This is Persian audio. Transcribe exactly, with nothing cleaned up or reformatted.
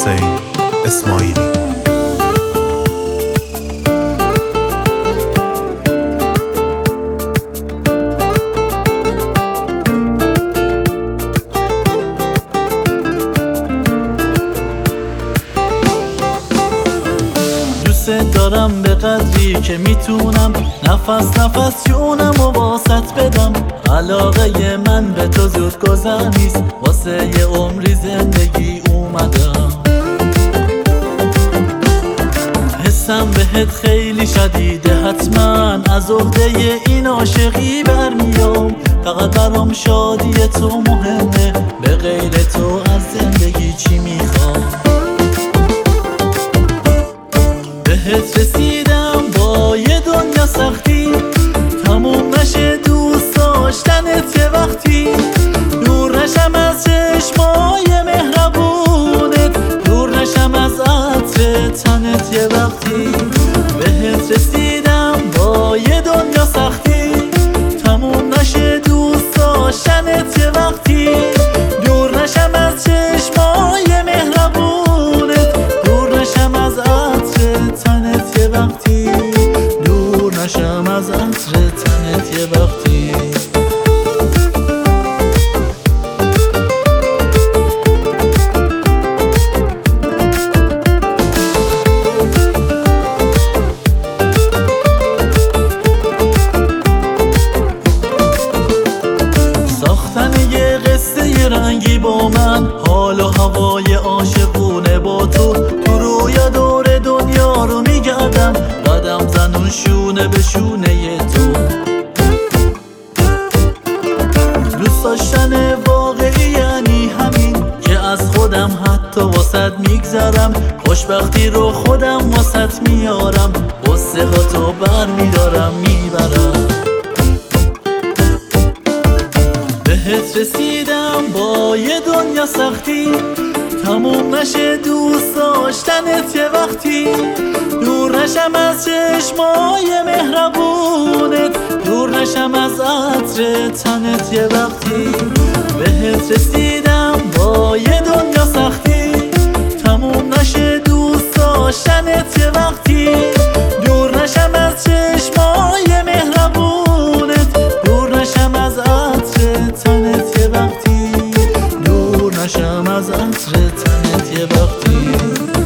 حسین اسماعیلی. دوست دارم به قدری که میتونم نفس نفس جونم و واسط بدم. علاقه من به تو زود گذر نیست، واسه یه عمری زندگی اومدم. حسم بهت خیلی شدیده، حتما از عهده این عاشقی برمیام. فقط برام شادی تو مهمه، به غیر تو از زندگی چی میخوام؟ بهت رسیدم با یه دنیا سختی، تموم نشه دوست داشتنت یه وقتی. دور نشم از چشمای مهربونت، دور نشم از عطر تنت یه وقتی. بهت رسیدم با یه دنیا سختی، تموم نشه دوست داشتنت یه وقتی. دور نشم از چشمای مهربونت، دور نشم از عطر تنت یه وقتی. دور نشم از عطر تنت یه وقتی. رنگی با من، حال و هوای عاشقونه با تو. تو رویا دور دنیا رو میگردم، قدم زنون شونه به شونه تو. دوست داشتن واقعی یعنی همین که از خودم حتی واسط میگذرم. خوشبختی رو خودم واسط میارم، غصه ها تو بر میدارم میبرم. بهت رسیدم با یه دنیا سختی، تموم نشه دوست داشتنت یه وقتی. دور نشم از چشمای مهربونت، دور نشم از عطر تنت یه وقتی. بهت رسیدم با یه دنیا سختی، تموم نشه دوست داشتنت یه وقتی. دور نشم از چشمای مهربونت، دور نشم از عطر تنت یه وقتی. دور نشم از عطر تنت یه وقتی.